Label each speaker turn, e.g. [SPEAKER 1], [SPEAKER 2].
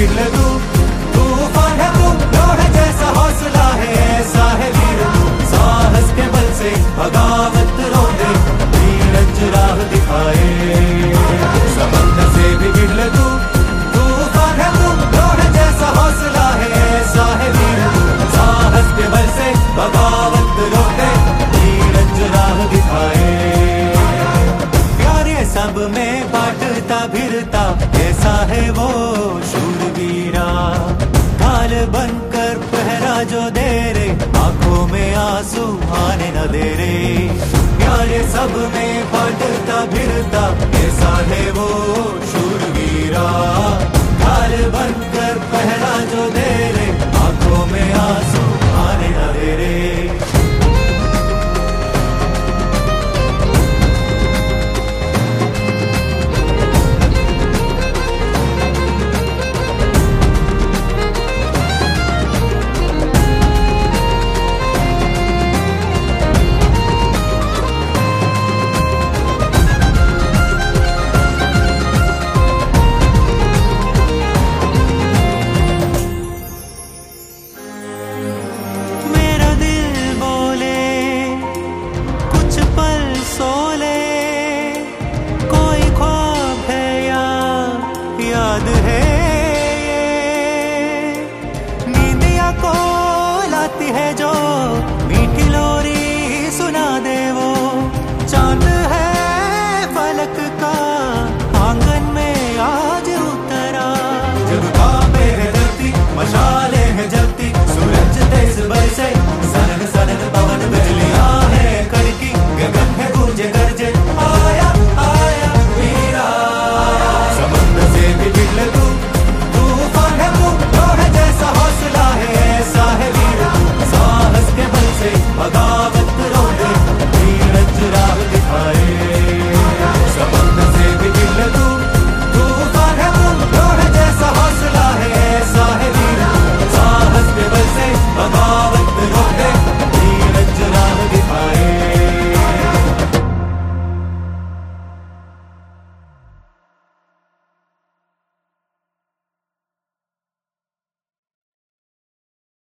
[SPEAKER 1] बिगड़े तू, तूफान है तू, लोहे जैसा हौसला है, ऐसा है वीर तू, साहस के बल से बगावत रोंदे, नीरज राह दिखाए। समंदर से भी बिगड़े तू, तूफान है तू, लोहे जैसा हौसला है, ऐसा है वीर तू, साहस के बल से बगावत रोंदे, नीरज राह दिखाए। प्यारे सब में बांटता भिरता, ऐसा है वो शूरवीरा, ढाल बनकर पहरा जो दे रे, आंखों में आंसू आने न दे रे। प्यारे सब में बांटता भिरता, ऐसा है वो शूरवीरा, ढाल बनकर पहरा जो दे रे, आंखों में आंसू